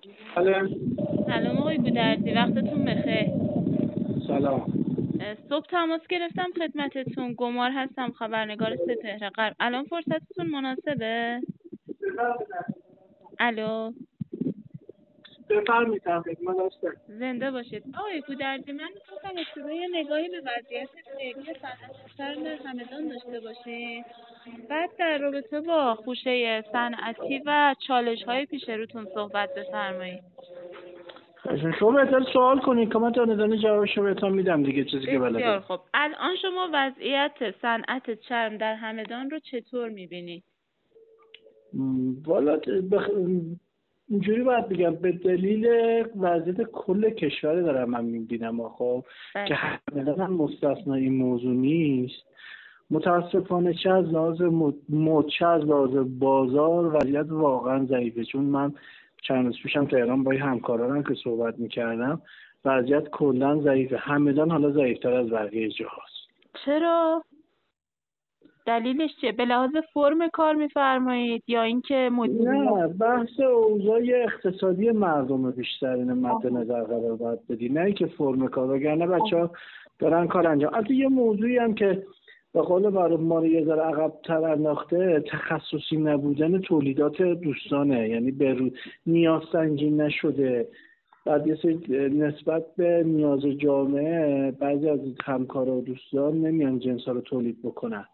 سلام آقای گودرزی، وقتتون بخیر. سلام. صبح تماس گرفتم خدمتتون. گمار هستم، خبرنگار سپهر غرب. الان فرصتتون مناسبه؟ الو، بفرمایید خدمت هستم. زنده باشید. آقای گودرزی، من می‌خواستم ابتدا یه نگاهی به وضعیت فعلی صنعت چرم همدان داشته باشین، بعد در رابطه با خوشه صنعتی و چالش‌های پیش روتون صحبت بفرمایید. شما بهتر سوال کنید که من تا ندانه جوابشو بهتون میدم دیگه، چیزی که بلدم. بسیار خب. الان شما وضعیت صنعت چرم در همدان رو چطور می‌بینید؟ والا اینجوری باید بگم، به دلیل وضعیت کل کشور دارم من میبینم خب که همدان هم مستثنا این موضوع نیست. متاسفانه چه از لحاظ چه از لحاظ بازار وضعیت واقعا ضعیفه. چون من چند روز پیشم تهران با همکارانم که صحبت میکردم، وضعیت کلا ضعیفه. همدان حالا ضعیفتر از بقیه جاهاست. چرا؟ دلیلش چیه؟ به لحاظ فرم کار میفرمایید یا اینکه نه، بحث اوضاع اقتصادی مردم بیشتر اینه مد نظر قرار باید بدی، نه اینکه فرم کار. وگرنه بچه‌ها دارن کار انجام. البته یه موضوعی هم که به قول معروف ما رو یه ذره عقب‌تر انداخته، تخصصی نبودن تولیدات دوستانه. یعنی به نیاز سنجی نشده. بعد یه سری نسبت به نیاز جامعه بعضی از همکارا و دوستان نمیان جنسا رو تولید بکنن.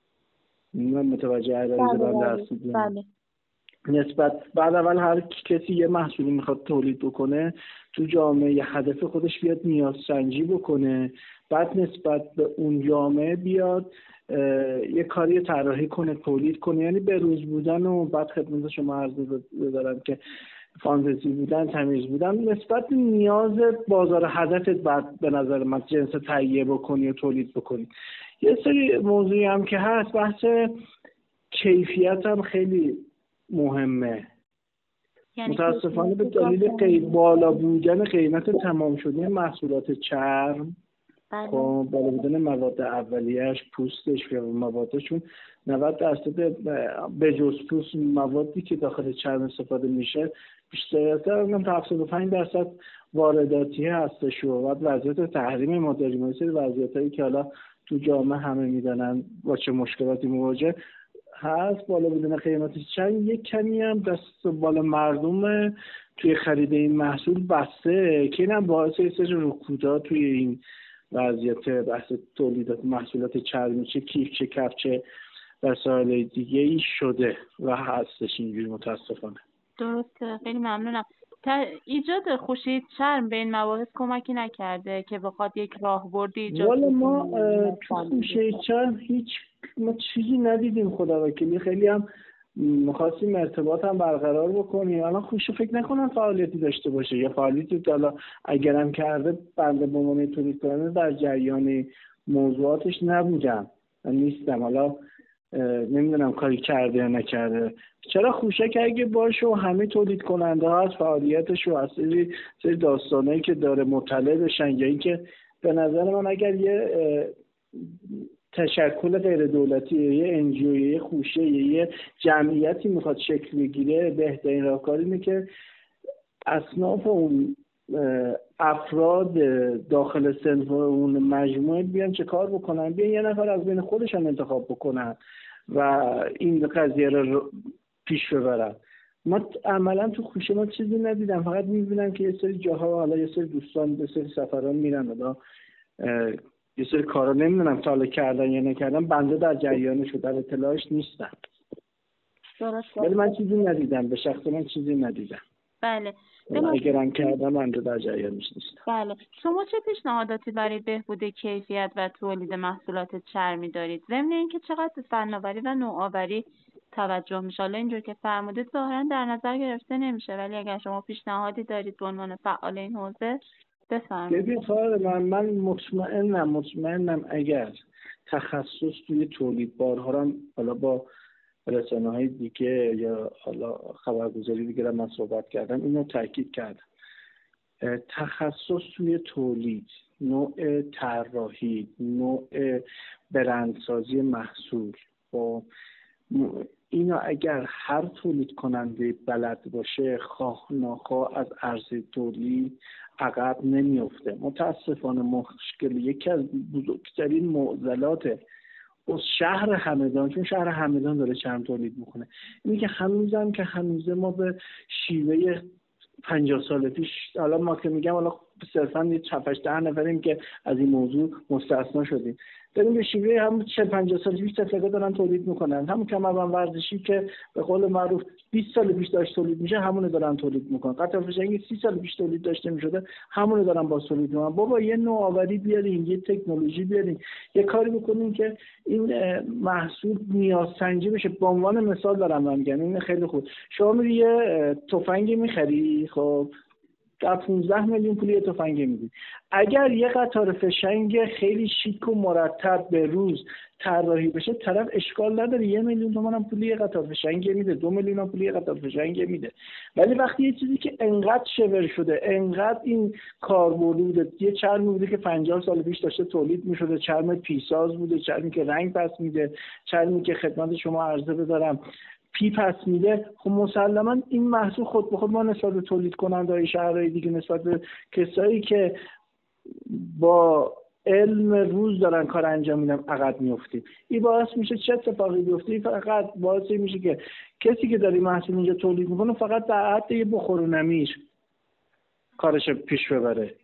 من متوجه عرض بنده هستید. بله. نسبت بعد اول هر کسی یه محصولی میخواد تولید بکنه تو جامعه، یه هدف خودش بیاد نیاز سنجی بکنه، بعد نسبت به اون جامعه بیاد یه کاری طراحی کنه، تولید کنه. یعنی به روز بودن و بعد خدمت شما عرض دارم که فانتزی بودن، تمیز بودن، نسبت نیاز بازار هدفت بعد به نظر من جنس تهیه بکنی و تولید بکنی. یه سری موضوعی هم که هست، بحث کیفیت هم خیلی مهمه. یعنی متاسفانه به دلیل بالا بودن قیمت تمام شده محصولات چرم، خب بالا بودن مواد اولیه‌اش، پوستش و موادشون، 90% به جز پوست موادی که داخل چرم استفاده میشه بیشتر تا 75% وارداتی هستش و بعد وضعیت تحریم ما داریم. مثل وضعیتایی که حالا تو جامعه همه میدونن با چه مشکلاتی مواجه هست. بالا بودن قیمت چرم یک کمی هم دست بالا مردم توی خرید این محصول بسته که اینم باعث یه سری رکودها توی این وضعیت بحث تولیدات محصولات چرمی، چه کیف چه کف چه وسایل دیگه ای شده و هستش اینجوری متاسفانه. درسته، خیلی ممنونم. ایجاد خوشه چرم به این مباحث کمکی نکرده که بخواد یک راهبردی ایجاد کنه؟ ما تو خوشه چرم ما چیزی ندیدیم خدا وکیلی. خیلی هم می‌خواستیم ارتباط هم برقرار بکنیم. الان خوشه فکر نکنم فعالیتی داشته باشه، یا فعالیتی حالا اگرم کرده بنده به عنوان تولید کننده در جریان موضوعاتش نبودم، نیستم. حالا نمیدونم کاری کرده یا نکرده. چرا خوشه که اگه باشه و همه تولید کننده ها از فعالیتش و از سری داستانایی که داره مطلع بشن، یا اینکه به نظر من اگر یه تشکل غیر دولتی، یه انجیو، یه خوشه، یه جمعیتی میخواد شکل بگیره، بهترین راهکار اینه که اصناف اون افراد داخل صنف اون مجموعه بیان چه کار بکنن، بیان یه نفر از بین خودشان انتخاب بکنن و این قضیه رو پیش ببرن. ما عملا تو خوشه ما چیزی ندیدم، فقط میبینم که یه سری جاها حالا یه سری دوستان به سری سفران میرن، حالا یه سری کارا نمیدونم تا حالا کردن یا نکردن، بنده در جریانش و در اطلاعش نیستم. درسته. ولی من چیزی ندیدم، به شخص من چیزی ندیدم. بله. اگرم کردم بنده در جریانش نیستم. بله. شما چه پیشنهاداتی برای بهبود کیفیت و تولید محصولات چرمی دارید؟ ضمن اینکه چقدر به فناوری و نوآوری توجه میشه؟ حالا اینجور که فرمودید ظاهرا در نظر گرفته نمیشه، ولی اگر شما پیشنهادی دارید به عنوان فعال این حوزه بفرمایید. ببین خواهر من مطمئنم اگر تخصص توی تولید بارها رو حالا با رسانه‌های دیگه یا حالا خبرگزاری دیگه من صحبت کردم، اینو تاکید کردم. تخصص توی تولید، نوع طراحی، نوع برندسازی محصول، اینا اگر هر تولید کننده بلد باشه، خواه ناخواه از عرصه تولید عقب نمیفته. متاسفانه مشکل یکی از بزرگترین معضلات از شهر همدان، چون شهر همدان داره چرم تولید میکنه، اینه که هنوزه ما به شیوه 50 سال پیش، حالا ما که میگم حالا صرفا یه 7-8 نفریم که از این موضوع مستثنا شدیم، داریم به شیوه هم 40-50 سال پیش تفلگا دارن تولید میکنن. همون کمربند ورزشی که به قول معروف 20 سال پیش داشت تولید میشه، همونه دارن تولید میکنن. قطار فشنگی 30 سال پیش تولید داشته میشده، همونه دارن با تولید میکنن. بابا یه نوآوری بیارین، یه تکنولوژی بیارین، یه کاری بکنین که این محصول نیازسنجی بشه. به عنوان مثال دارم میگم، این خیلی خوب. شما میری یه تفنگ میخری، خب در 15 میلیون پول یه تفنگ میدی. اگر یه قطار فشنگ خیلی شیک و مرتب به روز طراحی بشه، طرف اشکال نداره 1 میلیون تومان هم پول یه قطار فشنگ میده، 2 میلیون هم پول یه قطار فشنگ میده. ولی وقتی یه چیزی که انقدر شور شده، انقدر این کاربردی بوده، یه چرمی بوده که 50 سال پیش داشته تولید میشده، چرم پیساز بوده، چرمی که رنگ پس میده، چرمی که خدمت شما عرضه بدارم پی پس میده، خب مسلما این محصول خود به خود ما نسبت به تولید کننده‌های شهرهای دیگه، نسبت به کسایی که با علم روز دارن کار انجام میدن عقب میافتیم. این باعث میشه چه اتفاقی بیفته؟ فقط باعث میشه که کسی که داره محصول اینجا تولید میکنه فقط در حد یه بخور و نمیر کارش پیش ببره.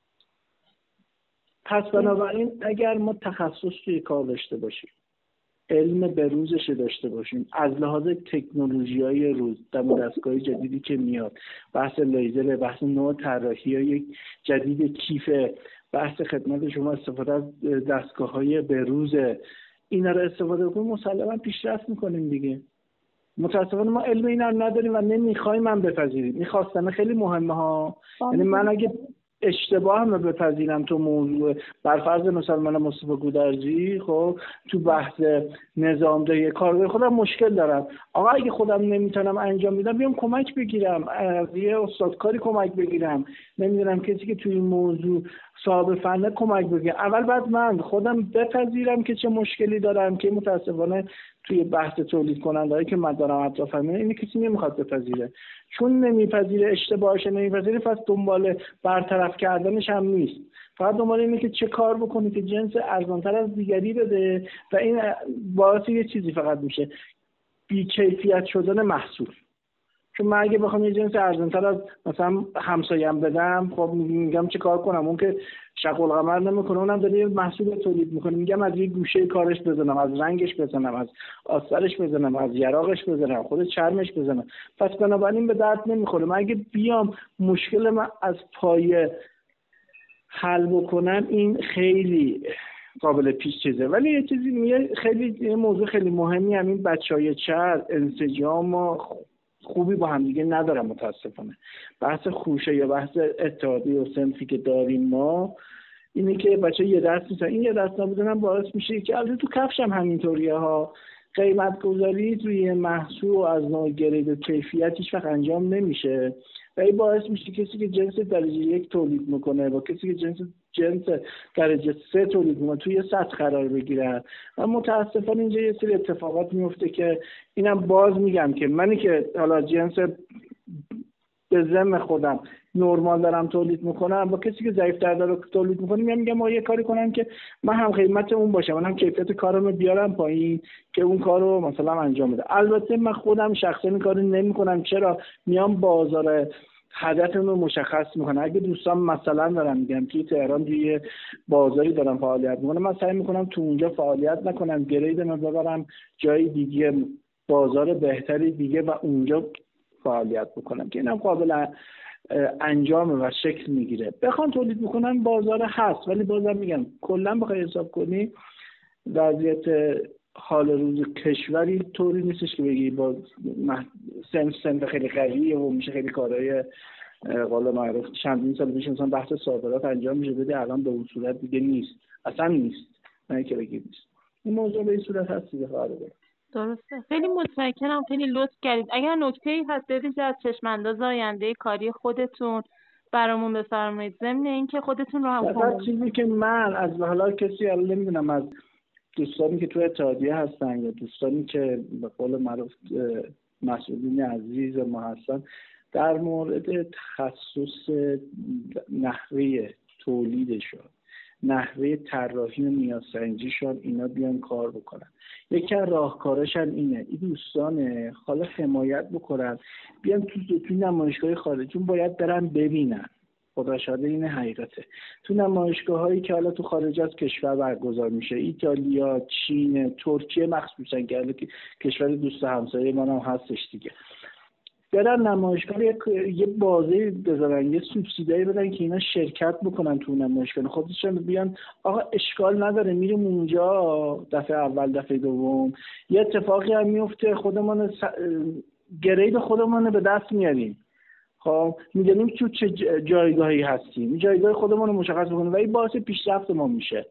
پس بنابراین اگر ما تخصص توی کار داشته باشیم، علم بروزش داشته باشیم، از لحاظ تکنولوژی‌های روز، دستگاه جدیدی که میاد، بحث لیزر، بحث نوع طراحی‌های جدید کیف، بحث خدمت شما استفاده از دستگاه‌های بروز، اینا رو استفاده کنیم، مسلماً پیشرفت می‌کنیم دیگه. متأسفانه ما علم اینا رو نداریم و نمی‌خوایم هم بپذیریم. این خواستن خیلی مهمه ها. یعنی من اگه اشتباه هم بپذیرم تو موضوع، برفرض مثلا من مصطفی گودرزی، خب تو بحث نظامدهی کارگاه خودم مشکل دارم، آقا اگه خودم نمیتونم انجام بدم بیام کمک بگیرم، یه استادکاری کمک بگیرم، نمیدونم کسی که توی این موضوع صاحب فنه کمک بگیرم. اول بعد من خودم بپذیرم که چه مشکلی دارم، که متاسفانه توی بحث تولید کنندهایی که من دارم اطرافم اینه کسی نمیخواد بپذیره. چون نمیپذیره، اشتباهش نمیپذیره، پس دنبال برطرف کردنش هم نیست. فقط دنبال اینه که چه کار بکنه که جنس ارزانتر از دیگری بده و این باعث یه چیزی فقط میشه، بی‌کیفیت شدن محصول. چون من اگه بخوام یه جنس ارزانتر از مثلا همسایم بدم، خب میگم چه کار کنم؟ اون که شق القمر نمیکنه، اونم داره یه محصول تولید میکنه، میگم از یه گوشه کارش بزنم، از رنگش بزنم، از آسترش بزنم، از یراقش بزنم، خود چرمش بزنم. پس بنابراین به درد نمیخوره. من اگه بیام مشکل من از پایه حل بکنم، این خیلی قابل پیش چیزه. ولی یه چیزی میگه، خیلی یه موضوع خیلی مهمی، همین بچهای چر انسجام و خوبی با هم دیگه ندارم متاسفانه. بحث خوشه یا بحث اتحادی و صنفی که داریم ما اینه که بچه یه دست نیستن. این یه دست نبودن باعث میشه که البته تو کفش هم همینطوریه ها، قیمت گذاری توی محصول از نوع گرید و کیفیت هیچ وقت انجام نمیشه و این باعث میشه کسی که جنس درجه 1 تولید میکنه با کسی که جنس درجه 3 تولید میکنه توی سطح قرار بگیرن و متاسفانه اینجا یه سری اتفاقات میفته که اینم باز میگم که منی که حالا جنس به ذم خودم نرمال دارم تولید میکنم با کسی که ضعیف‌تر داره تولید میکنه، میگم ما یه کاری کنم که من هم قیمت اون باشم، من هم کیفیت کارم رو بیارم پایین که اون کارو مثلا انجام بده. البته من خودم شخصا این کارو نمیکنم. چرا؟ میام بازار هدفم رو مشخص میکنم. اگه دوستان مثلا دارم میگم که تهران توی بازاری دارم فعالیت میکنم، من سعی میکنم تو اونجا فعالیت نکنم، گرید من ببرم جای دیگه، بازار بهتری دیگه و اونجا فعالیت بکنم که اینم قابل انجام و شکل میگیره. بخوام تولید بکنم بازار هست، ولی بازم میگم کلا بخوای حساب کنی وضعیت حال روز کشوری طوری نیستش که بگی با سنف خیلی قویه و میشه خیلی کارهای قول معروف چندین سال پیش مثلا بحث صادرات انجام میشه بده، الان به اون صورت دیگه نیست، اصلا نیست. نه که بگی نیست، این موضوع به این صورت هست دیگه. درسته. خیلی متشکرم، خیلی لطف کردید. اگر نکته‌ای هست ببینید از چشم انداز آینده کاری خودتون برامون بفرمایید، ضمن اینکه خودتون رو هم چیزی که من از حالا کسی الان نمیدونم از دوستانی که تو اتحادیه هستن یا دوستانی که به قول معروف مسئولین عزیز ما هستن در مورد تخصص نحوه تولیدشون، نحوه طراحی و نیازسنجیشون اینا بیان کار بکنن. یکی از راهکاراش هم اینه، این دوستان حالا حمایت بکنن بیان تو نمایشگاه خارجی باید برن ببینن. خدا شاده این حقیقته. تو نمایشگاه هایی که حالا تو خارج از کشور برگزار میشه، ایتالیا، چین، ترکیه مخصوصا که کشور دوست همسایه ما هم هستش دیگه، برن نمایشگاه یه بازه بذارن، یه سوبسیدایی بدن که اینا شرکت بکنن تو نمایشگاه خودشون، بیان آقا اشکال نداره میریم اونجا دفعه اول دفعه دوم یه اتفاقی هم میفته خودمون گرید خودمون به دست میاریم، خب میدونیم تو چه جایگاهی هستیم، جایگاه خودمون رو مشخص بکنیم و این باعث پیشرفت ما میشه.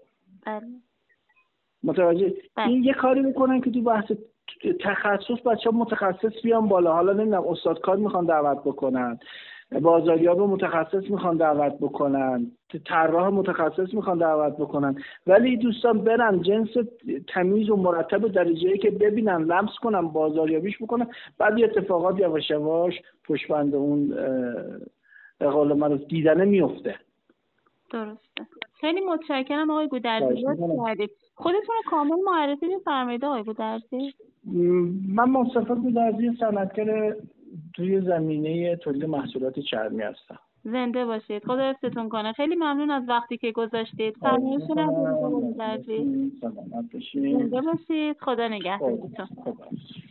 متوجه؟ این یه کاری میکنن که تو بحث تخصص بچه‌ها متخصص بیان بالا. حالا نمیدونم استادکار میخوان دعوت بکنن، بازاریاب متخصص میخوان دعوت بکنن، طراح متخصص میخوان دعوت بکنن، ولی دوستان برن جنس تمیز و مرتب درجه‌ای که ببینن، لمس کنن، بازاریابیش بکنن، بعد یه اتفاقات یواش یواش پشت بند اون به قول معروف دیدنه میفته. درسته. خیلی متشکرم آقای گودرزی. خودتون رو کامل معرفی بفرمایید آقای گودرزی. من مصطفی گودرزی صنعتگر توی زمینه تولید محصولات چرمی هستم. زنده باشید. خدا حفظتون کنه. خیلی ممنون از وقتی که گذاشتید. فرمایشتون از آقای گودرزی. زنده باشید. خدا نگهدارتون.